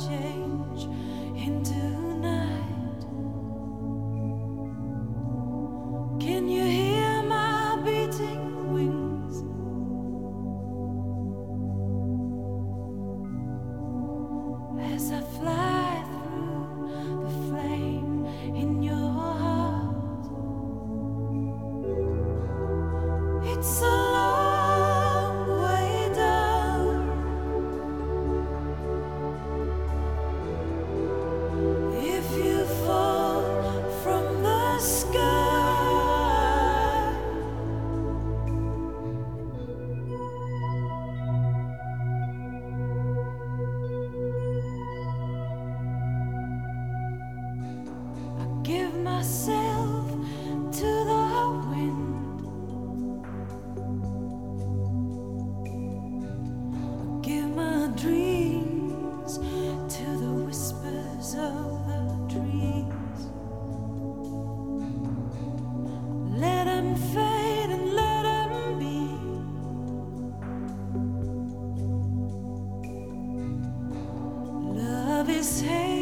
change into night. Can you hear my beating wings? As I fly through the flame in your heart. It's a long way down. If you fall from the sky, I give myself to the wind. I give my dreams to the whispers of the trees. Let 'em fade and let 'em be. Love is hate.